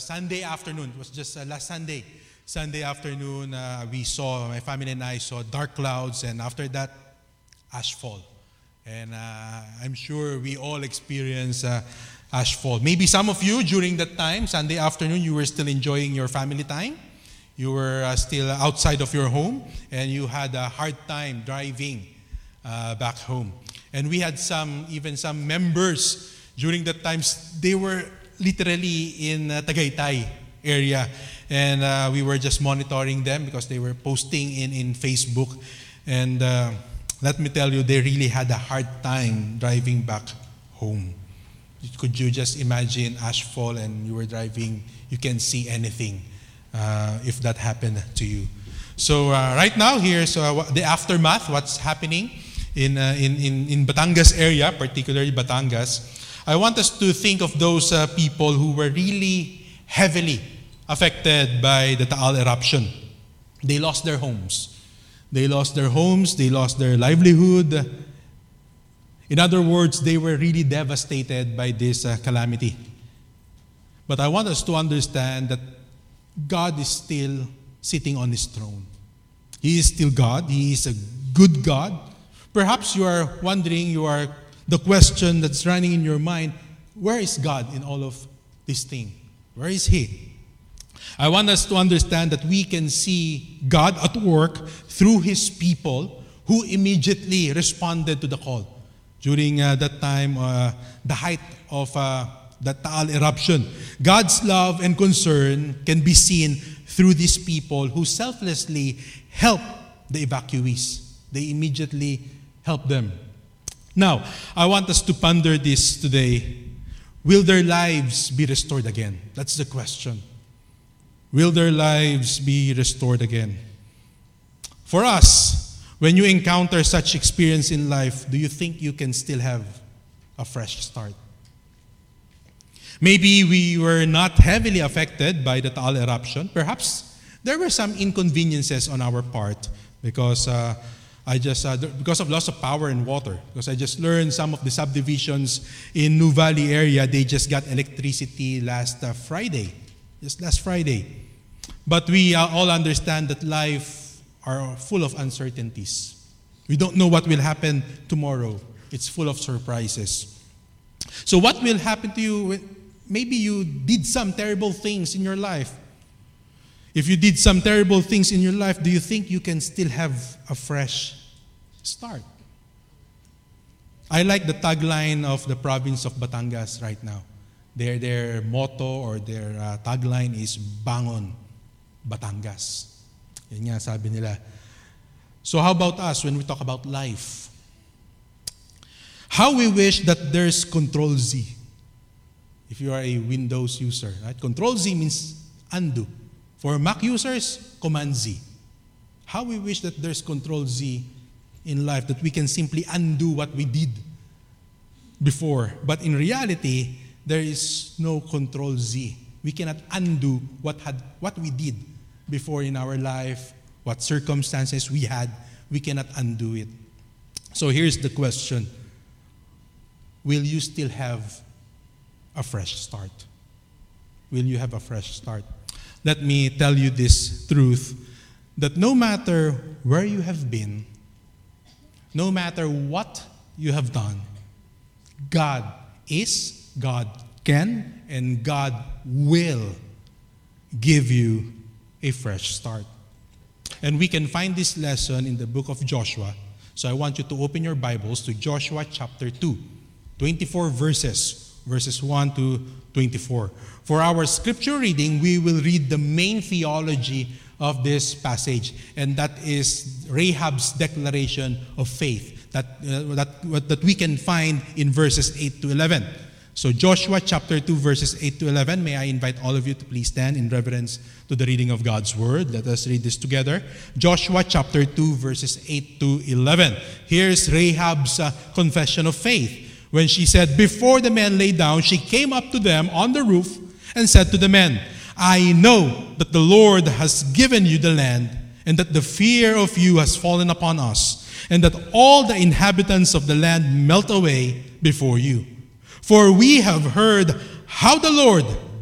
Sunday afternoon. It was just last Sunday. Sunday afternoon, my family and I saw dark clouds, and after that, ashfall. And I'm sure we all experienced ashfall. Maybe some of you during that time, Sunday afternoon, you were still enjoying your family time. You were still outside of your home, and you had a hard time driving back home. And we had even some members during that time. They were literally in Tagaytay area, and we were just monitoring them because they were posting in Facebook. And let me tell you, they really had a hard time driving back home. Could you just imagine ashfall and you were driving, you can't see anything if that happened to you. So right now here's the aftermath, what's happening in Batangas area, particularly Batangas. I want us to think of those people who were really heavily affected by the Taal eruption. They lost their homes. They lost their homes, they lost their livelihood. In other words, they were really devastated by this calamity. But I want us to understand that God is still sitting on His throne. He is still God. He is a good God. Perhaps you are wondering, the question that's running in your mind, where is God in all of this thing? Where is He? I want us to understand that we can see God at work through His people who immediately responded to the call. During that time, the height of the Taal eruption, God's love and concern can be seen through these people who selflessly help the evacuees. They immediately help them. Now, I want us to ponder this today. Will their lives be restored again? That's the question. Will their lives be restored again? For us, when you encounter such experience in life, do you think you can still have a fresh start? Maybe we were not heavily affected by the Taal eruption. Perhaps there were some inconveniences on our part because because of loss of power and water. Because I just learned some of the subdivisions in New Valley area, they just got electricity last Friday. Just last Friday. But we all understand that life are full of uncertainties. We don't know what will happen tomorrow. It's full of surprises. So what will happen to you? Maybe you did some terrible things in your life. If you did some terrible things in your life, do you think you can still have a fresh start? I like the tagline of the province of Batangas right now. Their motto or their tagline is Bangon Batangas. Yan nga sabi nila. So how about us when we talk about life? How we wish that there's Control Z. If you are a Windows user, right? Control Z means undo. For Mac users, Command Z. How we wish that there's Control Z in life, that we can simply undo what we did before. But in reality, there is no Control Z. We cannot undo what we did before in our life, what circumstances we had. We cannot undo it. So here's the question. Will you still have a fresh start? Will you have a fresh start? Let me tell you this truth, that no matter where you have been, no matter what you have done, God is, God can, and God will give you a fresh start. And we can find this lesson in the book of Joshua. So I want you to open your Bibles to Joshua chapter 2, 24 verses 1 to 24. For our scripture reading, we will read the main theology of this passage, and that is Rahab's declaration of faith that we can find in verses 8 to 11. So Joshua chapter 2 verses 8 to 11, may I invite all of you to please stand in reverence to the reading of God's word. Let us read this together. Joshua chapter 2 verses 8 to 11. Here's Rahab's confession of faith. When she said, before the men lay down, she came up to them on the roof and said to the men, I know that the Lord has given you the land, and that the fear of you has fallen upon us, and that all the inhabitants of the land melt away before you. For we have heard how the Lord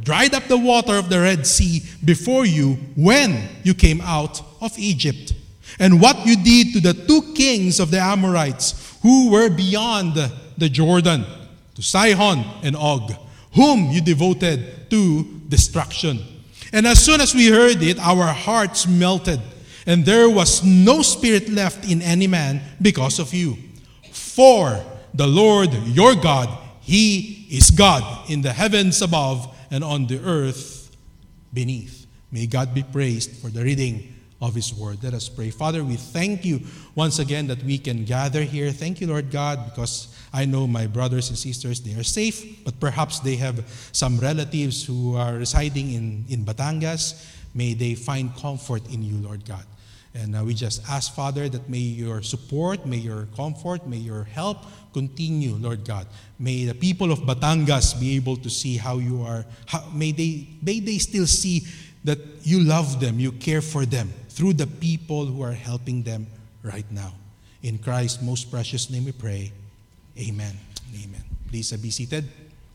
dried up the water of the Red Sea before you when you came out of Egypt, and what you did to the 2 kings of the Amorites who were beyond the Jordan, to Sihon and Og, whom you devoted to destruction. And as soon as we heard it, our hearts melted, and there was no spirit left in any man because of you. For the Lord your God, He is God in the heavens above and on the earth beneath. May God be praised for the reading of His word. Let us pray. Father, we thank you once again that we can gather here. Thank you, Lord God, because I know my brothers and sisters, they are safe, but perhaps they have some relatives who are residing in Batangas. May they find comfort in you, Lord God. And we just ask, Father, that may your support, may your comfort, may your help continue, Lord God. May the people of Batangas be able to see how you are. May they still see that you love them, you care for them through the people who are helping them right now. In Christ's most precious name we pray. Amen. Amen. Please be seated.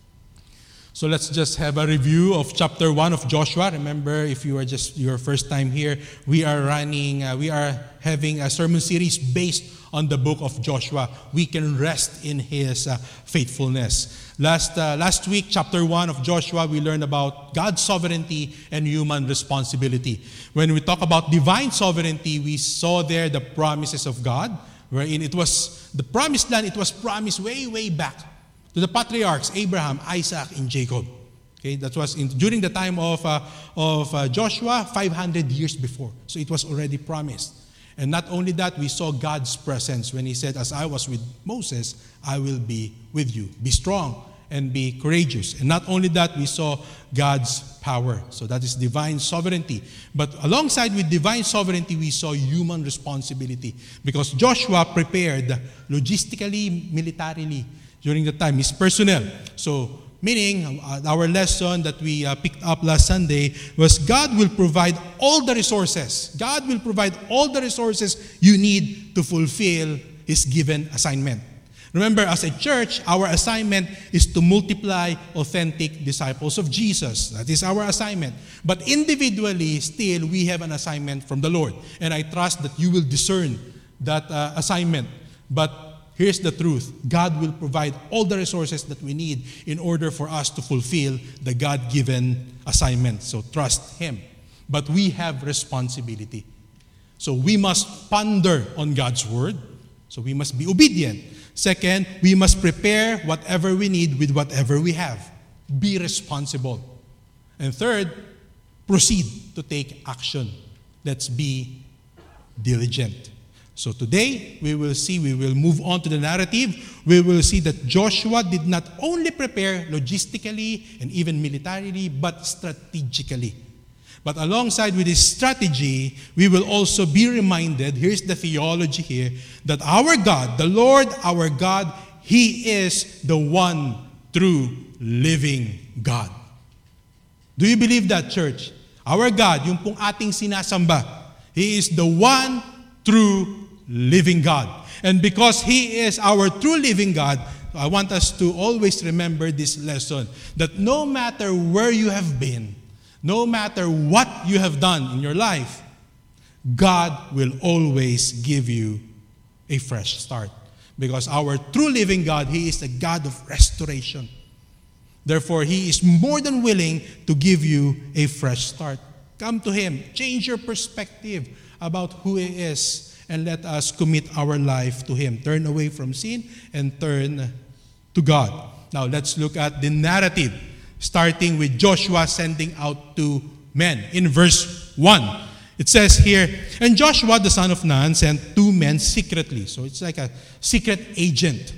So let's just have a review of chapter 1 of Joshua. Remember, if you are just your first time here, we are having a sermon series based on the book of Joshua. We can rest in his faithfulness. Last week, chapter 1 of Joshua, we learned about God's sovereignty and human responsibility. When we talk about divine sovereignty, we saw there the promises of God, wherein it was the promised land, it was promised way back to the patriarchs, Abraham, Isaac, and Jacob. Okay, that was during the time of Joshua, 500 years before. So it was already promised. And not only that, we saw God's presence when He said, as I was with Moses, I will be with you. Be strong and be courageous. And not only that, we saw God's power. So that is divine sovereignty. But alongside with divine sovereignty, we saw human responsibility. Because Joshua prepared logistically, militarily, during the time, his personnel. So, meaning, our lesson that we picked up last Sunday was God will provide all the resources. God will provide all the resources you need to fulfill His given assignment. Remember, as a church, our assignment is to multiply authentic disciples of Jesus. That is our assignment. But individually, still, we have an assignment from the Lord. And I trust that you will discern that assignment. But here's the truth. God will provide all the resources that we need in order for us to fulfill the God-given assignment. So trust Him. But we have responsibility. So we must ponder on God's word. So we must be obedient. Second, we must prepare whatever we need with whatever we have. Be responsible. And third, proceed to take action. Let's be diligent. So today, we will move on to the narrative. We will see that Joshua did not only prepare logistically and even militarily, but strategically. But alongside with his strategy, we will also be reminded, here's the theology here, that our God, the Lord our God, He is the one true living God. Do you believe that, church? Our God, yung pong ating sinasamba, He is the one true living God. And because He is our true living God, I want us to always remember this lesson, that no matter where you have been, no matter what you have done in your life, God will always give you a fresh start. Because our true living God, He is the God of restoration. Therefore, He is more than willing to give you a fresh start. Come to Him, change your perspective about who He is, and let us commit our life to Him. Turn away from sin and turn to God. Now, let's look at the narrative, starting with Joshua sending out 2 men. In verse 1, it says here, and Joshua the son of Nun sent 2 men secretly. So it's like a secret agent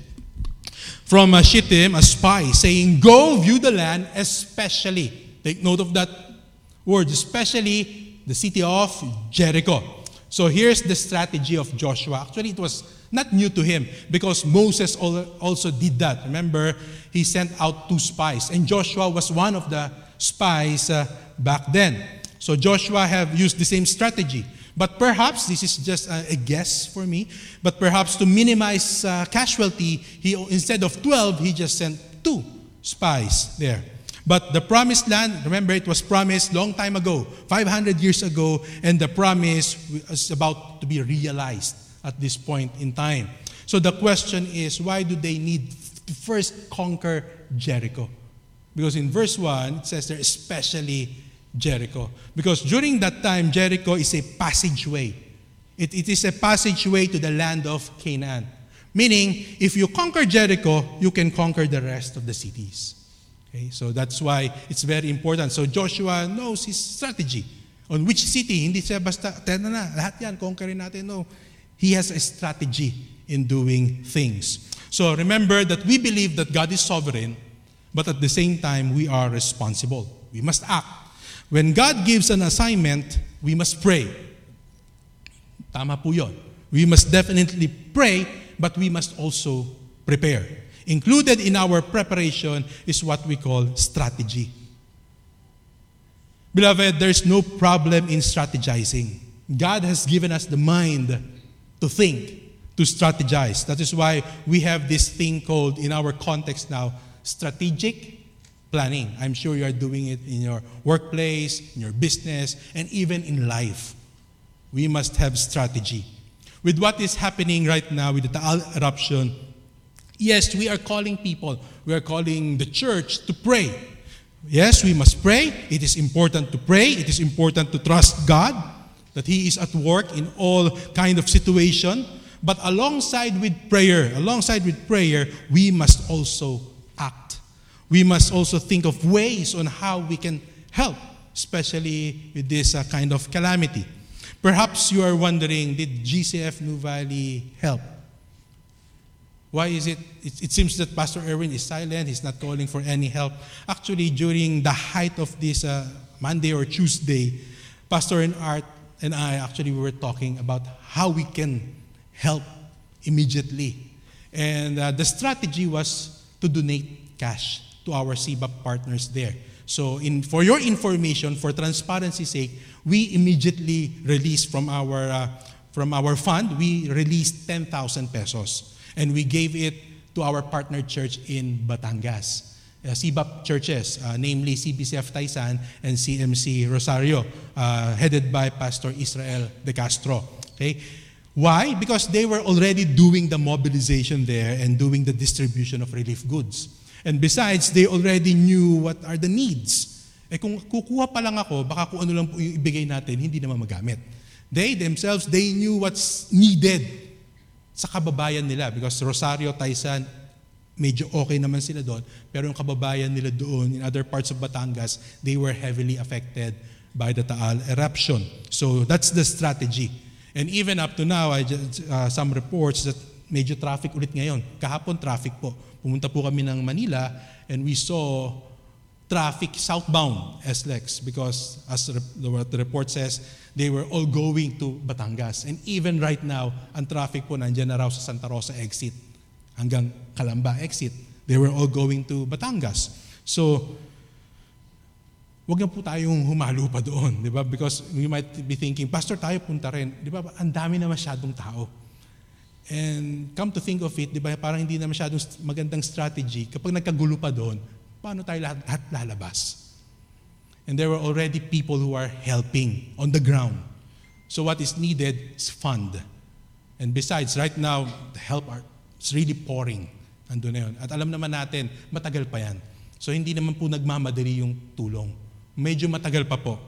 from Shittim, a spy, saying, go view the land, especially, take note of that word, especially the city of Jericho. So here's the strategy of Joshua. Actually, it was not new to him because Moses also did that. Remember, he sent out 2 spies. And Joshua was one of the spies back then. So Joshua have used the same strategy. But perhaps, this is just a guess for me, but perhaps to minimize casualty, instead of 12, he just sent 2 spies there. But the promised land, remember, it was promised long time ago, 500 years ago, and the promise is about to be realized at this point in time. So the question is, why do they need to first conquer Jericho? Because in verse 1, it says there, especially Jericho. Because during that time, Jericho is a passageway. It is a passageway to the land of Canaan. Meaning, if you conquer Jericho, you can conquer the rest of the cities. Okay, so that's why it's very important. So Joshua knows his strategy. On which city, hindi siya basta, tena na, lahat yan, conquerin natin. No, he has a strategy in doing things. So remember that we believe that God is sovereign, but at the same time, we are responsible. We must act. When God gives an assignment, we must pray. Tama po yun. We must definitely pray, but we must also prepare. Included in our preparation is what we call strategy. Beloved, there's no problem in strategizing. God has given us the mind to think, to strategize. That is why we have this thing called, in our context now, strategic planning. I'm sure you are doing it in your workplace, in your business, and even in life. We must have strategy. With what is happening right now with the Taal eruption, yes, we are calling people, we are calling the church to pray. Yes, we must pray. It is important to pray. It is important to trust God, that He is at work in all kind of situation. But alongside with prayer, we must also act. We must also think of ways on how we can help, especially with this kind of calamity. Perhaps you are wondering, did GCF New Valley help? Why is it seems that Pastor Erwin is silent, he's not calling for any help. Actually, during the height of this Monday or Tuesday, Pastor and Art and I actually were talking about how we can help immediately. And the strategy was to donate cash to our CBAP partners there. So for your information, for transparency's sake, we immediately released from our fund, we released 10,000 pesos. And we gave it to our partner church in Batangas. CBAP churches, namely CBCF Taisan and CMC Rosario, headed by Pastor Israel De Castro. Okay? Why? Because they were already doing the mobilization there and doing the distribution of relief goods. And besides, they already knew what are the needs. Kung kukuha pa lang ako, baka kung ano lang po yung ibigay natin, hindi naman magamit. They themselves, they knew what's needed sa kababayan nila, because Rosario, Taisan, medyo okay naman sila doon, pero yung kababayan nila doon in other parts of Batangas, they were heavily affected by the Taal eruption. So that's the strategy. And even up to now, some reports that medyo traffic ulit ngayon. Kahapon traffic po. Pumunta po kami ng Manila and we saw traffic southbound SLEX because as what the report says, they were all going to Batangas. And even right now, ang traffic po nandiyan na raw sa Santa Rosa exit hanggang Calamba exit. They were all going to Batangas. So, wag na po tayong humalo pa doon, di ba? Because we might be thinking, Pastor, tayo punta rin. Di ba? Ang dami na masyadong tao. And come to think of it, di ba? Parang hindi na masyadong magandang strategy. Kapag nagkagulo pa doon, paano tayo lahat lalabas? And there were already people who are helping on the ground. So what is needed is fund. And besides, right now, the help is really pouring. Andun na yun. At alam naman natin, matagal pa yan. So hindi naman po nagmamadali yung tulong. Medyo matagal pa po.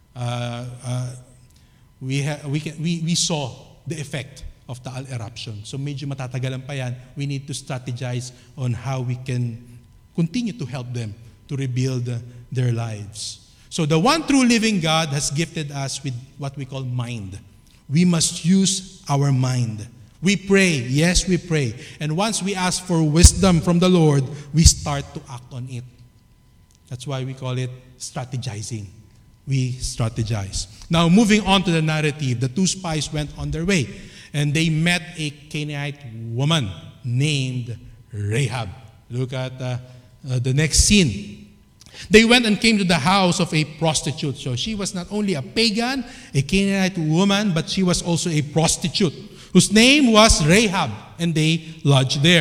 We saw the effect of the eruption. So medyo matatagalan pa yan. We need to strategize on how we can continue to help them to rebuild their lives. So the one true living God has gifted us with what we call mind. We must use our mind. We pray. Yes, we pray. And once we ask for wisdom from the Lord, we start to act on it. That's why we call it strategizing. We strategize. Now, moving on to the narrative, the two spies went on their way, and they met a Canaanite woman named Rahab. Look at the next scene. They went and came to the house of a prostitute. So she was not only a pagan, a Canaanite woman, but she was also a prostitute, whose name was Rahab, and they lodged there.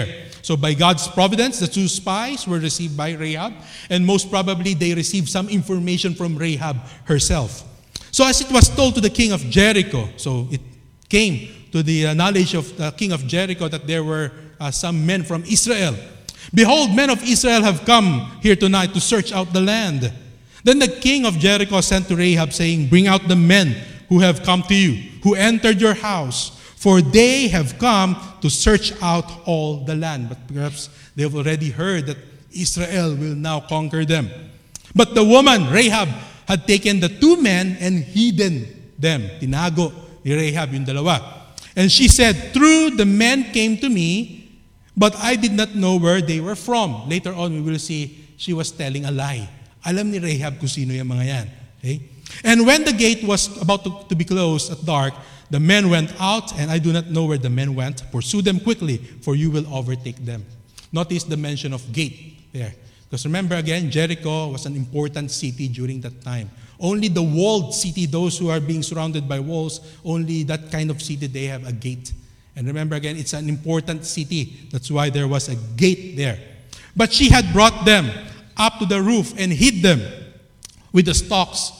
So by God's providence, the two spies were received by Rahab, and most probably they received some information from Rahab herself. So as it was told to the king of Jericho, so it came to the knowledge of the king of Jericho that there were some men from Israel. Behold, men of Israel have come here tonight to search out the land. Then the king of Jericho sent to Rahab, saying, bring out the men who have come to you, who entered your house, for they have come to search out all the land. But perhaps they have already heard that Israel will now conquer them. But the woman, Rahab, had taken the two men and hidden them. Tinago ni Rahab yung dalawa. And she said, true, the men came to me, but I did not know where they were from. Later on, we will see she was telling a lie. Alam ni Rahab kung sino yung mga yan. Okay? And when the gate was about to be closed at dark, the men went out, and I do not know where the men went. Pursue them quickly, for you will overtake them. Notice the mention of gate there. Because remember again, Jericho was an important city during that time. Only the walled city, those who are being surrounded by walls, only that kind of city, they have a gate. And remember again, it's an important city. That's why there was a gate there. But she had brought them up to the roof and hid them with the stalks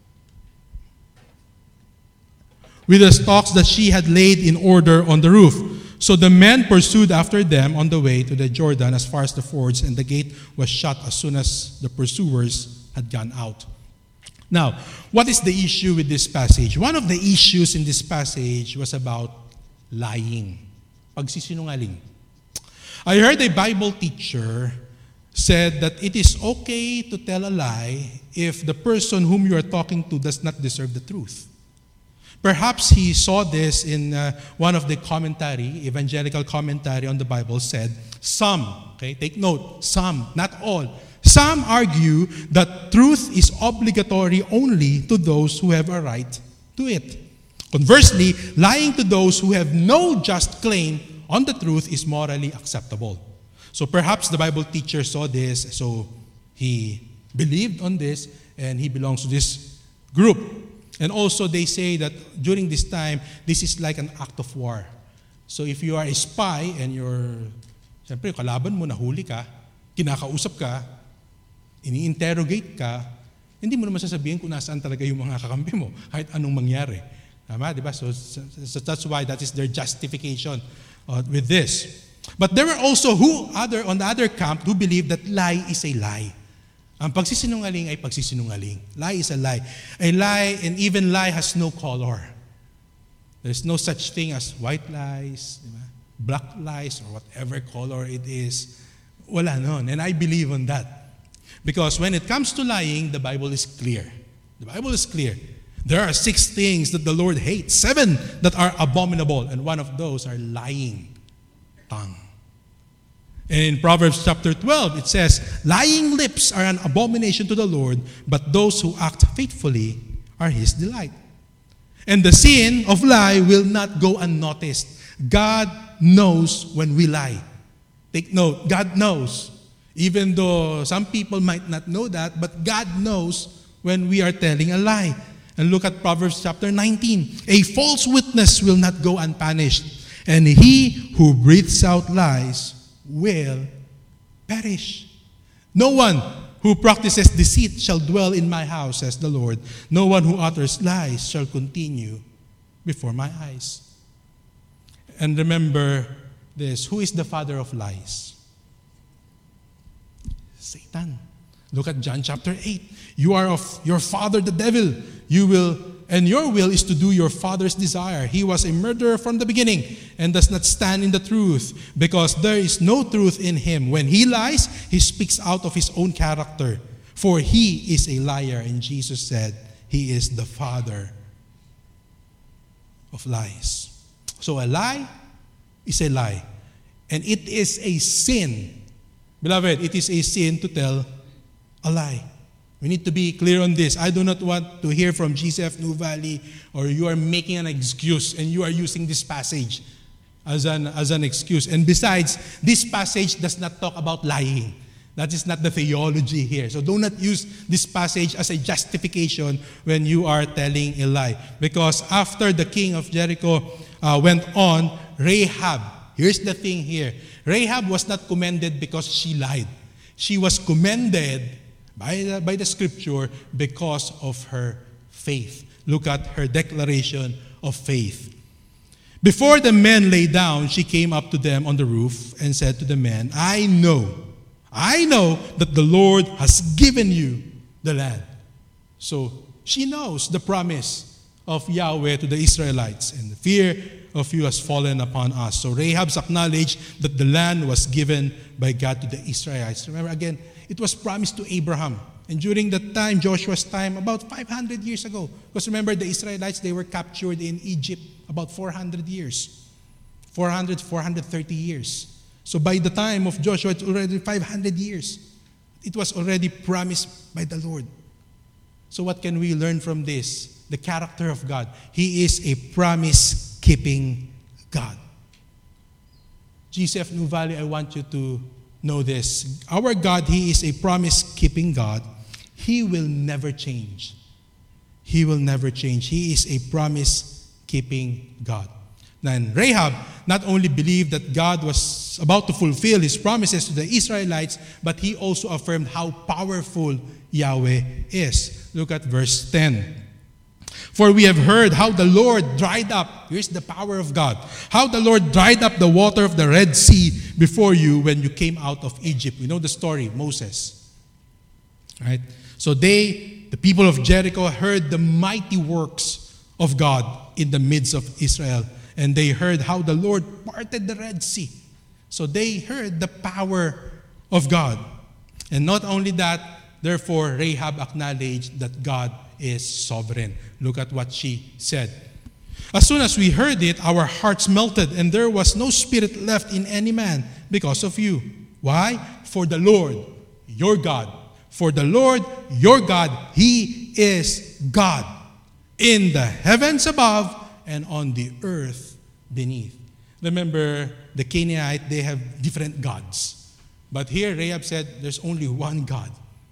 that she had laid in order on the roof. So the men pursued after them on the way to the Jordan as far as the fords, and the gate was shut as soon as the pursuers had gone out. Now, what is the issue with this passage? One of the issues in this passage was about lying. Pagsisinungaling. I heard a Bible teacher said that it is okay to tell a lie if the person whom you are talking to does not deserve the truth. Perhaps he saw this in one of the evangelical commentary on the Bible said, some, okay, take note, some, not all. Some argue that truth is obligatory only to those who have a right to it. Conversely, lying to those who have no just claim on the truth is morally acceptable. So perhaps the Bible teacher saw this, so he believed on this, and he belongs to this group. And also they say that during this time, this is like an act of war. So if you are a spy and siyempre kalaban mo, nahuli ka, kinakausap ka, ini-interrogate ka, hindi mo naman sasabihin kung nasaan talaga yung mga kakampi mo, kahit anong mangyari. Tama, di ba? So that's why that is their justification with this. But there were also on the other camp who believe that lie is a lie. Ang pagsisinungaling ay pagsisinungaling. Lie is a lie. A lie, and even lie has no color. There's no such thing as white lies, black lies, or whatever color it is. Wala nun. And I believe on that. Because when it comes to lying, the Bible is clear. The Bible is clear. There are 6 things that the Lord hates, 7 that are abominable, and one of those are lying tongue. And in Proverbs chapter 12, it says, lying lips are an abomination to the Lord, but those who act faithfully are His delight. And the sin of lie will not go unnoticed. God knows when we lie. Take note, God knows. Even though some people might not know that, but God knows when we are telling a lie. And look at Proverbs chapter 19. A false witness will not go unpunished, and he who breathes out lies will perish. No one who practices deceit shall dwell in my house, says the Lord. No one who utters lies shall continue before my eyes. And remember this, who is the father of lies? Satan. Look at John chapter 8. You are of your father the devil. And your will is to do your father's desire. He was a murderer from the beginning and does not stand in the truth, because there is no truth in him. When he lies, he speaks out of his own character, for he is a liar. And Jesus said he is the father of lies. So a lie is a lie. And it is a sin. Beloved, it is a sin to tell a lie. We need to be clear on this. I do not want to hear from GCF New Valley, or you are making an excuse and you are using this passage as an excuse. And besides, this passage does not talk about lying. That is not the theology here. So do not use this passage as a justification when you are telling a lie. Because after the king of Jericho went on, Rahab Here's the thing here. Rahab was not commended because she lied. She was commended by the scripture because of her faith. Look at her declaration of faith. Before the men lay down, she came up to them on the roof and said to the men, I know that the Lord has given you the land. So she knows the promise of Yahweh to the Israelites, and the fear of you has fallen upon us. So Rahab's acknowledged that the land was given by God to the Israelites. Remember again, it was promised to Abraham. And during that time, Joshua's time, about 500 years ago. Because remember, the Israelites, they were captured in Egypt about 400 years. 430 years. So by the time of Joshua, it's already 500 years. It was already promised by the Lord. So what can we learn from this? The character of God. He is a promise-keeping God. GCF New Valley, I want you to know this. Our God, He is a promise-keeping God. He will never change. He will never change. He is a promise-keeping God. Then Rahab not only believed that God was about to fulfill His promises to the Israelites, but he also affirmed how powerful Yahweh is. Look at verse 10. For we have heard how the Lord dried up, here's the power of God, how the Lord dried up the water of the Red Sea before you when you came out of Egypt. We know the story, Moses. Right? So the people of Jericho, heard the mighty works of God in the midst of Israel. And they heard how the Lord parted the Red Sea. So they heard the power of God. And not only that, therefore Rahab acknowledged that God is sovereign. Look at what she said. As soon as we heard it, our hearts melted, and there was no spirit left in any man because of you. Why? For the Lord, your God. For the Lord, your God, He is God in the heavens above and on the earth beneath. Remember, the Canaanite, they have different gods. But here, Rahab said, there's only one God.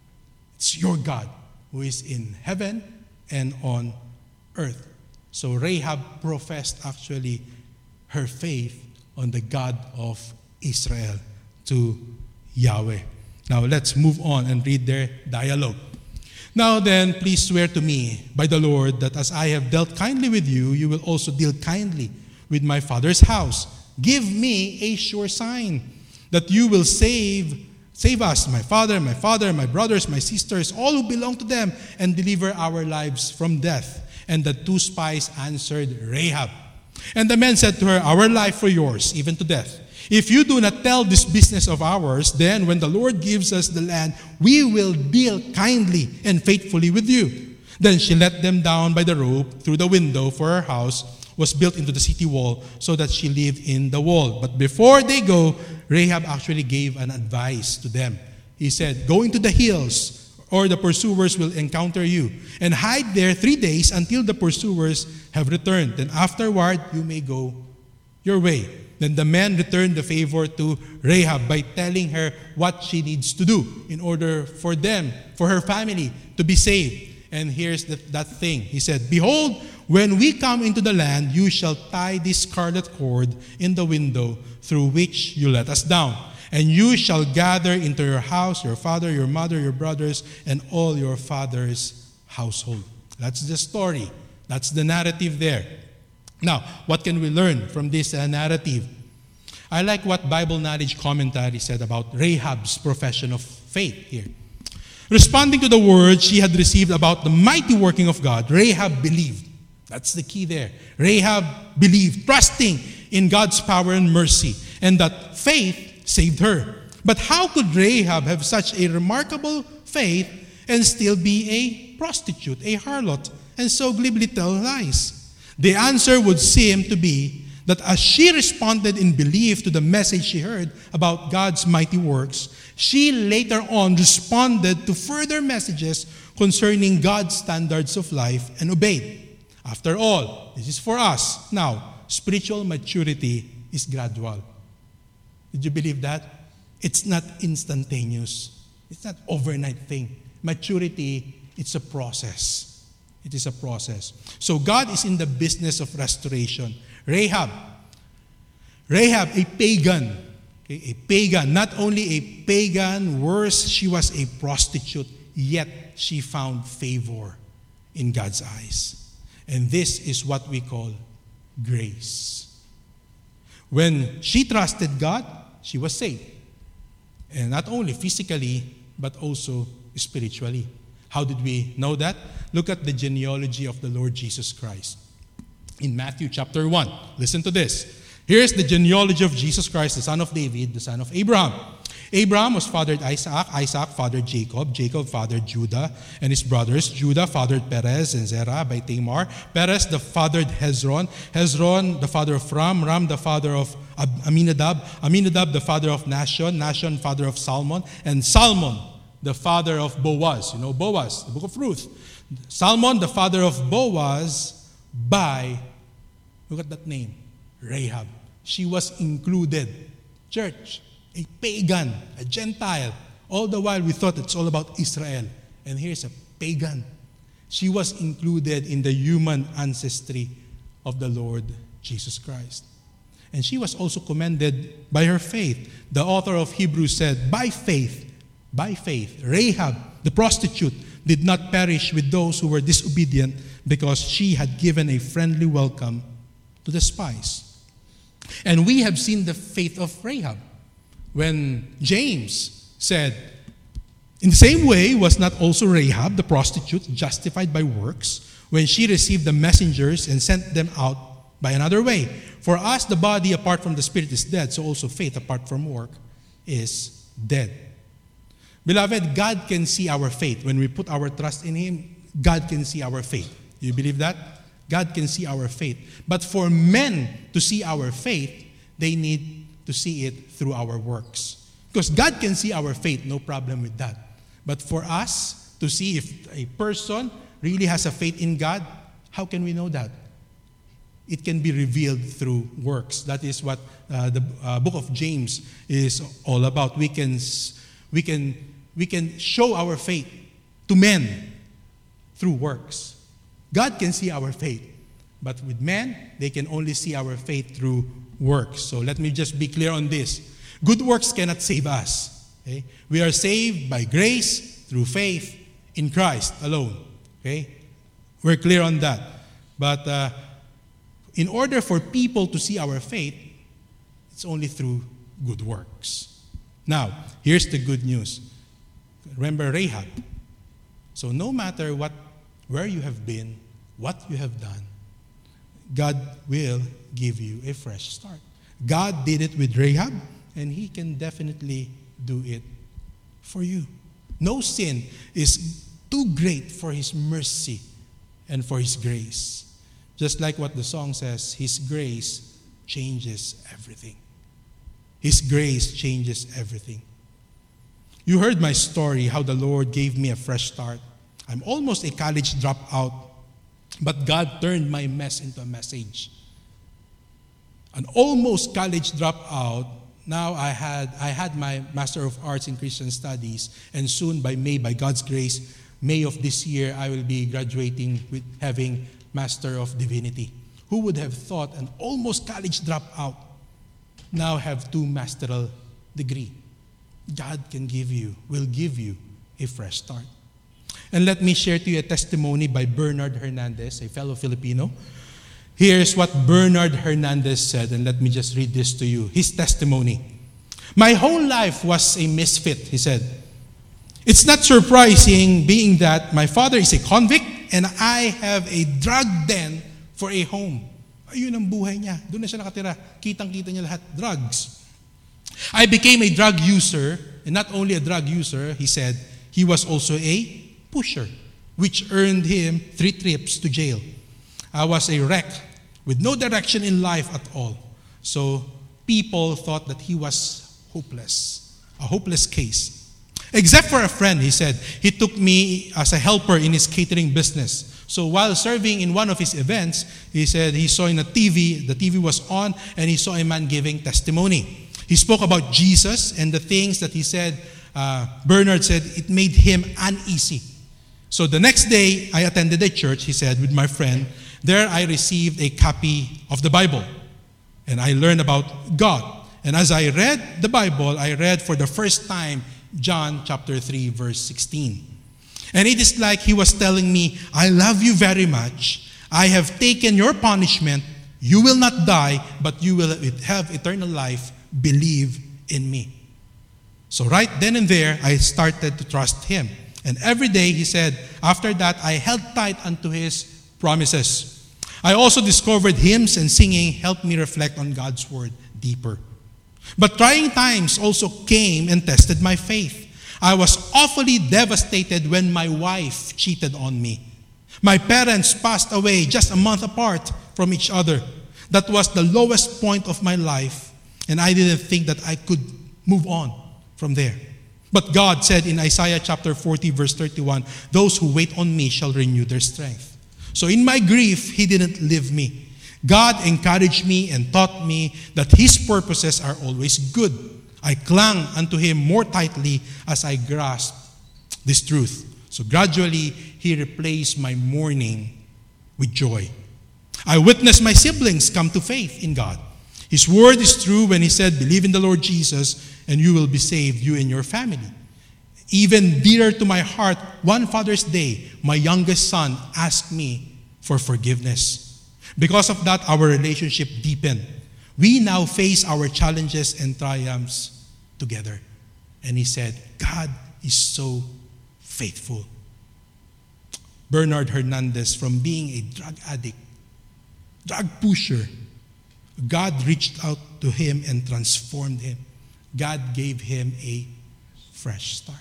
It's your God who is in heaven and on earth. So Rahab professed actually her faith on the God of Israel, to Yahweh. Now let's move on and read their dialogue. Now then, please swear to me by the Lord that as I have dealt kindly with you, you will also deal kindly with my father's house. Give me a sure sign that you will save us, my father, my brothers, my sisters, all who belong to them, and deliver our lives from death. And the two spies answered Rahab. And the men said to her, our life for yours, even to death. If you do not tell this business of ours, then when the Lord gives us the land, we will deal kindly and faithfully with you. Then she let them down by the rope through the window, for her house was built into the city wall, so that she lived in the wall. But before they go, Rahab actually gave an advice to them. He said, go into the hills, or the pursuers will encounter you, and hide there 3 days until the pursuers have returned. Then afterward, you may go your way. Then the men returned the favor to Rahab by telling her what she needs to do in order for her family to be saved. And here's that thing. He said, behold, when we come into the land, you shall tie this scarlet cord in the window through which you let us down. And you shall gather into your house your father, your mother, your brothers, and all your father's household. That's the story. That's the narrative there. Now, what can we learn from this narrative? I like what Bible Knowledge Commentary said about Rahab's profession of faith here. Responding to the word she had received about the mighty working of God, Rahab believed. That's the key there. Rahab believed, trusting in God's power and mercy, and that faith saved her. But how could Rahab have such a remarkable faith and still be a prostitute, a harlot, and so glibly tell lies? The answer would seem to be that as she responded in belief to the message she heard about God's mighty works, she later on responded to further messages concerning God's standards of life and obeyed. After all, this is for us. Now, spiritual maturity is gradual. Did you believe that? It's not instantaneous. It's not overnight thing. Maturity, it's a process. It is a process. So God is in the business of restoration. Rahab Rahab, a pagan. Okay, a pagan. Not only a pagan, worse, she was a prostitute, yet she found favor in God's eyes. And this is what we call grace. When she trusted God, she was saved. And not only physically, but also spiritually. How did we know that? Look at the genealogy of the Lord Jesus Christ. In Matthew chapter 1, listen to this. Here's the genealogy of Jesus Christ, the son of David, the son of Abraham. Abraham was fathered Isaac, Isaac fathered Jacob, Jacob fathered Judah and his brothers. Judah fathered Perez and Zerah by Tamar. Perez the fathered Hezron, Hezron the father of Ram, Ram the father of Aminadab, Aminadab the father of Nahshon, Nahshon father of Salmon, and Salmon the father of Boaz. You know Boaz, the book of Ruth. Salmon the father of Boaz by, look at that name, Rahab. She was included. Church, a pagan, a Gentile. All the while we thought it's all about Israel. And here's a pagan. She was included in the human ancestry of the Lord Jesus Christ. And she was also commended by her faith. The author of Hebrews said, by faith, Rahab, the prostitute, did not perish with those who were disobedient because she had given a friendly welcome to the spies. And we have seen the faith of Rahab. When James said, in the same way was not also Rahab, the prostitute, justified by works when she received the messengers and sent them out by another way? For us, the body apart from the spirit is dead, so also faith apart from work is dead. Beloved, God can see our faith. When we put our trust in Him, God can see our faith. Do you believe that? God can see our faith. But for men to see our faith, they need to see it through our works. Because God can see our faith, no problem with that. But for us to see if a person really has a faith in God, how can we know that? It can be revealed through works. That is what the book of James is all about. We can show our faith to men through works. God can see our faith, but with men, they can only see our faith through works. So let me just be clear on this. Good works cannot save us. Okay? We are saved by grace through faith in Christ alone. Okay? We're clear on that. But in order for people to see our faith, it's only through good works. Now, here's the good news. Remember Rahab. So no matter where you have been, what you have done, God will give you a fresh start. God did it with Rahab, and He can definitely do it for you. No sin is too great for His mercy and for His grace. Just like what the song says, His grace changes everything. His grace changes everything. You heard my story, how the Lord gave me a fresh start. I'm almost a college dropout, but God turned my mess into a message. An almost college dropout, now I had my Master of Arts in Christian Studies, and soon by May, by God's grace, May of this year, I will be graduating with having Master of Divinity. Who would have thought an almost college dropout now have 2 masteral degree? God will give you a fresh start. And let me share to you a testimony by Bernard Hernandez, a fellow Filipino. Here's what Bernard Hernandez said, and let me just read this to you. His testimony. My whole life was a misfit, he said. It's not surprising being that my father is a convict and I have a drug den for a home. Ayun ang buhay niya. Doon na siya nakatira. Kitang-kita niya lahat. Drugs. I became a drug user, and not only a drug user, he said, he was also a pusher, which earned him 3 trips to jail. I was a wreck with no direction in life at all. So people thought that he was hopeless, a hopeless case. Except for a friend, he said. He took me as a helper in his catering business. So while serving in one of his events, he said he saw in the TV was on, and he saw a man giving testimony. He spoke about Jesus, and the things that he said, Bernard said, it made him uneasy. So the next day, I attended a church, he said, with my friend. There I received a copy of the Bible. and I learned about God. And as I read the Bible, I read for the first time John chapter 3, verse 16. And it is like he was telling me, I love you very much. I have taken your punishment. You will not die, but you will have eternal life. Believe in me. So right then and there, I started to trust him. And every day, he said, after that, I held tight unto his promises. I also discovered hymns and singing helped me reflect on God's word deeper. But trying times also came and tested my faith. I was awfully devastated when my wife cheated on me. My parents passed away just a month apart from each other. That was the lowest point of my life, and I didn't think that I could move on from there. But God said in Isaiah chapter 40, verse 31, those who wait on me shall renew their strength. So in my grief, he didn't leave me. God encouraged me and taught me that his purposes are always good. I clung unto him more tightly as I grasped this truth. So gradually, he replaced my mourning with joy. I witnessed my siblings come to faith in God. His word is true when he said, believe in the Lord Jesus and you will be saved, you and your family. Even dearer to my heart, one Father's Day, my youngest son asked me for forgiveness. Because of that, our relationship deepened. We now face our challenges and triumphs together. And he said, God is so faithful. Bernard Hernandez, from being a drug addict, drug pusher, God reached out to him and transformed him. God gave him a fresh start.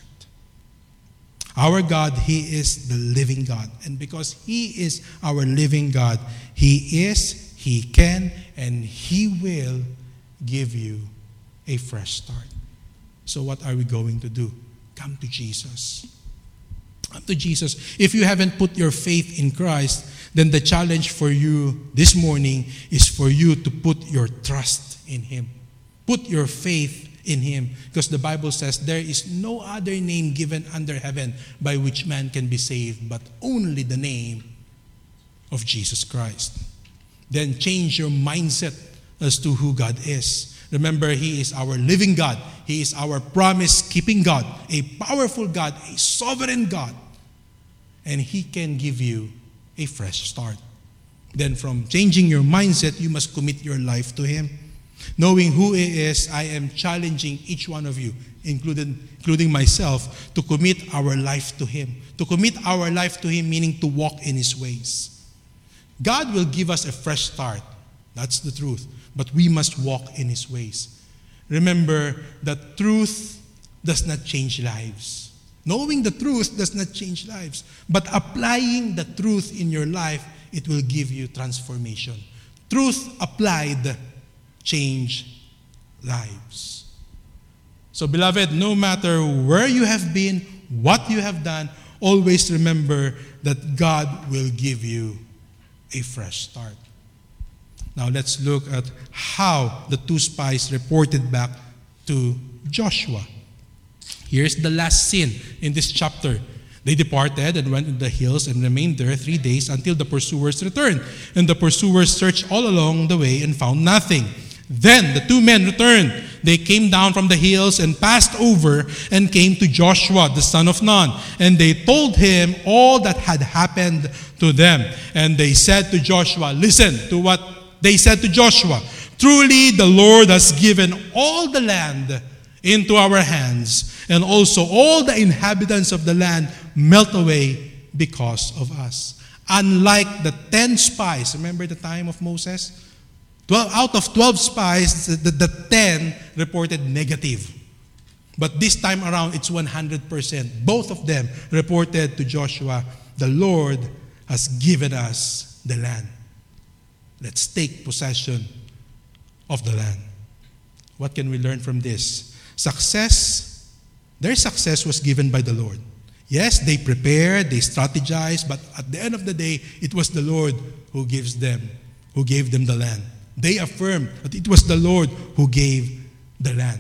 Our God, he is the living God. And because he is our living God, he is, he can, and he will give you a fresh start. So what are we going to do? Come to Jesus. Come to Jesus. If you haven't put your faith in Christ, then the challenge for you this morning is for you to put your trust in him. Put your faith in him. Because the Bible says there is no other name given under heaven by which man can be saved, but only the name of Jesus Christ. Then change your mindset as to who God is. Remember, he is our living God. He is our promise-keeping God, a powerful God, a sovereign God. And he can give you a fresh start. Then from changing your mindset, you must commit your life to him. Knowing who he is, I am challenging each one of you, including myself, to commit our life to him. To commit our life to him, meaning to walk in his ways. God will give us a fresh start. That's the truth. But we must walk in his ways. Remember that truth does not change lives. Knowing the truth does not change lives. But applying the truth in your life, it will give you transformation. Truth applied change lives. So beloved, no matter where you have been, what you have done, always remember that God will give you a fresh start. Now let's look at how the two spies reported back to Joshua. Here's the last scene in this chapter. They departed and went into the hills and remained there 3 days until the pursuers returned. And the pursuers searched all along the way and found nothing. Then the two men returned. They came down from the hills and passed over and came to Joshua, the son of Nun. And they told him all that had happened to them. And they said to Joshua, listen to what they said to Joshua. Truly the Lord has given all the land into our hands, and also all the inhabitants of the land melt away because of us. Unlike the 10 spies, remember the time of Moses? 12 out of 12 spies, the 10 reported negative. But this time around, it's 100%. Both of them reported to Joshua, the Lord has given us the land. Let's take possession of the land. What can we learn from this? Their success was given by the Lord. Yes, they prepared, they strategized, but at the end of the day, it was the Lord who gave them the land. They affirmed that it was the Lord who gave the land.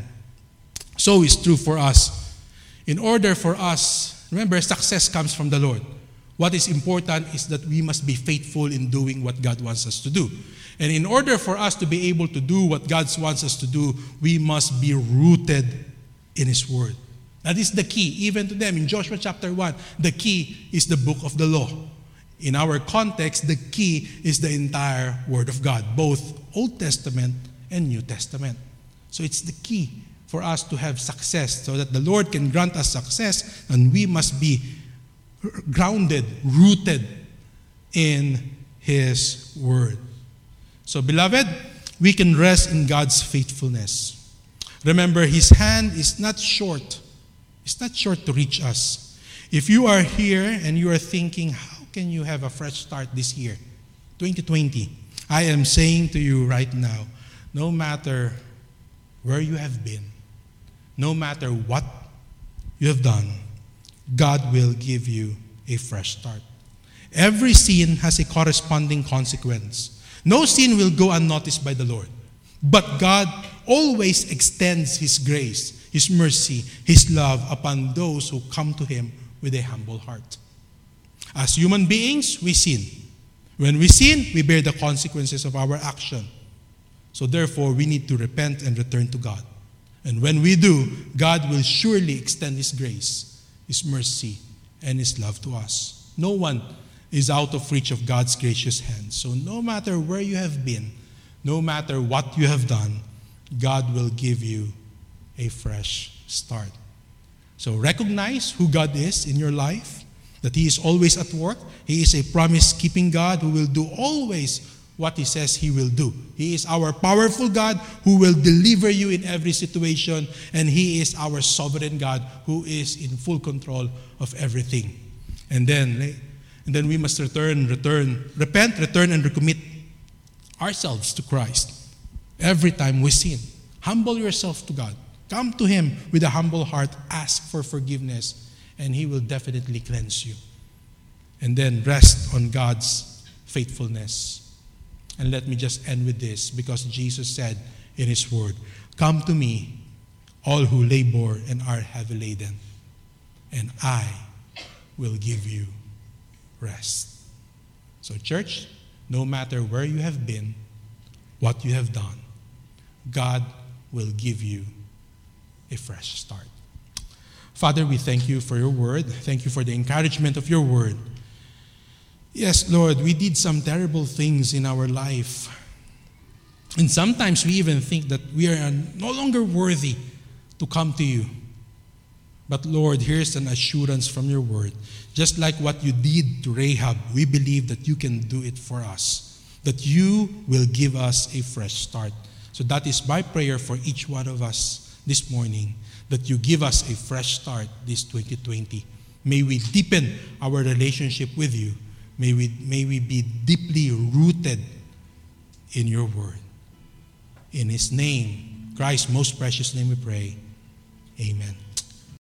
So it's true for us. In order for us, remember, success comes from the Lord. What is important is that we must be faithful in doing what God wants us to do. And in order for us to be able to do what God wants us to do, we must be rooted in His Word. That is the key. Even to them, in Joshua chapter 1, the key is the book of the law. In our context, the key is the entire Word of God, both Old Testament and New Testament. So it's the key for us to have success, so that the Lord can grant us success, and we must be grounded, rooted in His Word. So, beloved, we can rest in God's faithfulness. Remember, His hand is not short. It's not short to reach us. If you are here and you are thinking, how can you have a fresh start this year, 2020? I am saying to you right now, no matter where you have been, no matter what you have done, God will give you a fresh start. Every sin has a corresponding consequence. No sin will go unnoticed by the Lord. But God always extends His grace, His mercy, His love upon those who come to Him with a humble heart. As human beings, we sin. When we sin, we bear the consequences of our action. So therefore, we need to repent and return to God. And when we do, God will surely extend His grace, His mercy, and His love to us. No one is out of reach of God's gracious hand. So no matter where you have been, no matter what you have done, God will give you a fresh start. So recognize who God is in your life, that He is always at work. He is a promise-keeping God who will do always what He says He will do. He is our powerful God who will deliver you in every situation, and He is our sovereign God who is in full control of everything. And then we must repent, return, and recommit ourselves to Christ every time we sin. Humble yourself to God. Come to Him with a humble heart. Ask for forgiveness, and He will definitely cleanse you. And then rest on God's faithfulness. And let me just end with this, because Jesus said in His Word, "Come to me, all who labor and are heavy laden, and I will give you rest." So church, no matter where you have been, what you have done, God will give you a fresh start. Father, we thank You for Your Word. Thank You for the encouragement of Your Word. Yes, Lord, we did some terrible things in our life. And sometimes we even think that we are no longer worthy to come to You. But Lord, here's an assurance from Your Word. Just like what You did to Rahab, we believe that You can do it for us, that You will give us a fresh start. So that is my prayer for each one of us this morning, that You give us a fresh start this 2020. May we deepen our relationship with You. May we be deeply rooted in Your Word. In His name, Christ's most precious name we pray. Amen.